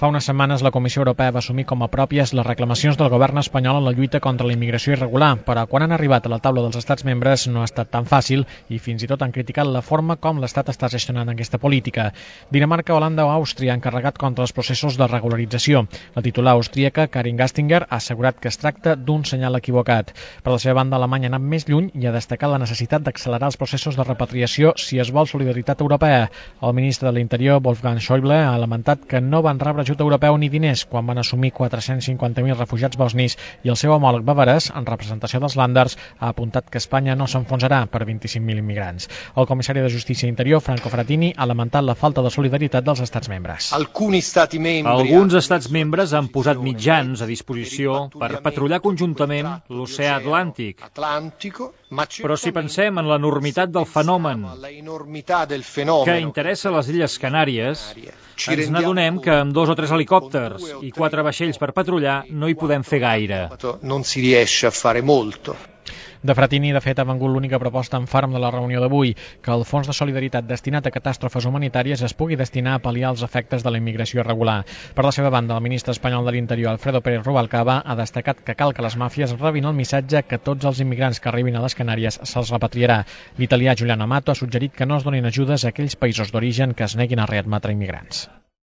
Fa unes setmanes la Comissió Europea va assumir com a pròpies les reclamacions del govern espanyol en la lluita contra la immigració irregular, però quan han arribat a la taula dels estats membres no ha estat tan fàcil i fins i tot han criticat la forma com l'Estat està gestionant aquesta política. Dinamarca, Holanda o Àustria han carregat contra els processos de regularització. La titular austríaca, Karin Gastinger, ha assegurat que es tracta d'un senyal equivocat. Per la seva banda, Alemanya ha anat més lluny i ha destacat la necessitat d'accelerar els processos de repatriació si es vol solidaritat europea. El ministre de l'Interior, Wolfgang Schäuble, ha lamentat que no van rebre ajut europeu ni diners quan van assumir 450.000 refugiats bosnis i el seu homòleg bavarès, en representació dels Länders, ha apuntat que Espanya no s'enfonsarà per 25.000 immigrants. El comissari de Justícia i Interior, Franco Frattini, ha lamentat la falta de solidaritat dels estats membres. Alguns estats membres han posat mitjans a disposició per patrullar conjuntament l'oceà Atlàntic. Però si pensem en l'enormitat del fenomen que interessa les Illes Canàries, ens n'adonem que amb 2 o 3 helicòpters i 4 vaixells per patrullar no hi podem fer gaire. De Frattini, de fet, ha vengut l'única proposta en ferm de la reunió d'avui, que el fons de solidaritat destinat a catàstrofes humanitàries es pugui destinar a pal·liar els efectes de la immigració irregular. Per la seva banda, el ministre espanyol de l'Interior, Alfredo Pérez Rubalcaba, ha destacat que cal que les màfies rebin el missatge que tots els immigrants que arribin a les Canàries se'ls repatriarà. L'italià Giuliano Amato ha suggerit que no es donin ajudes a aquells països d'origen que es neguin a readmetre immigrants.